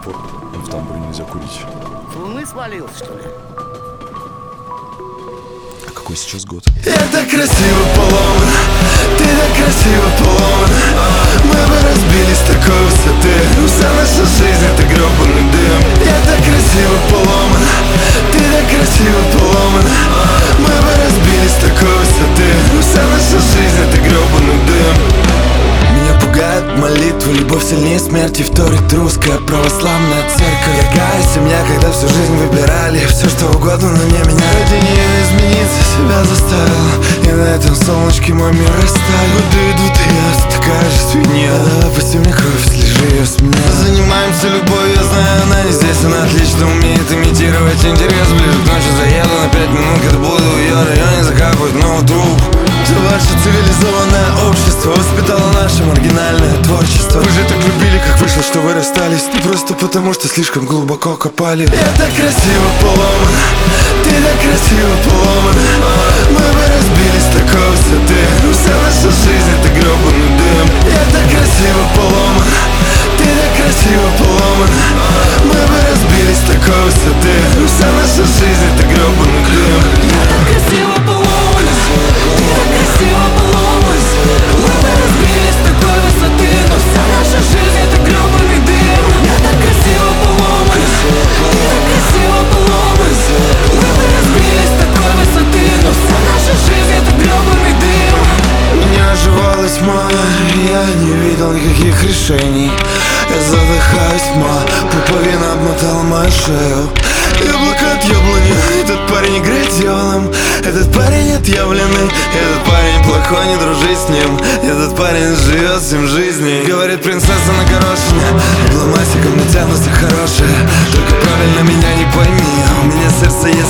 пор в тамбуре нельзя курить. С луны свалился, что ли? А какой сейчас год? Я так красиво поломан, ты так красиво поломан. Мы бы разбились с такой высоты, но вся наша жизнь это гребаный дым. Я так красиво поломан, ты так красиво поломан. Мы бы разбились с такой высоты, но вся наша жизнь это гребаный дым. Меня пугает молитва, любовь сильнее смерти вторит русская православная церковь. Какая семья, когда всю жизнь выбирали все что угодно, но не меня. Ради нее измениться себя заставил, и на этом солнышке мой мир растаял. Годы идут, и я все такая же свинья. Опусти мне кровь, слежи ее с меня. Занимаемся любовью, я знаю, она не здесь. Она отлично умеет имитировать интерес. Ближе к ночи заеду на 5 минут, когда буду в ее районе закапывать новый труп. Ваше цивилизованное общество воспитало наше маргинальное творчество. Вы же так любили, как вышло, что вы расстались. Не просто потому, что слишком глубоко копали. Я так красиво поломан, ты так красиво поломан. Мы бы разбились с такой высоты, но вся наша жизнь это гребаный дым. Я так красиво поломан, ты так красиво поломан. Мы бы разбились с такой высоты, но вся наша жизнь это гребаный дым. Я так красиво поломан, ты так красиво поломан. Мы бы разбились с такой высоты, но вся наша жизнь это гребаный дым. Я так красиво поломан, ты так красиво поломан. Мы бы разбились с такой высоты, но вся наша жизнь это гребаный дым. Меня оживала тьма, я не видел никаких решений. Я задыхаюсь, пуповина обмотала мою шею. Яблоко от яблони, этот парень играет дьяволом. Этот парень отъявленный, этот парень плохой, не дружи с ним. Этот парень живет 7 жизней. Говорит принцесса на горошине, обломайся, ко мне тянутся хорошие. Только правильно меня не пойми, у меня сердце есть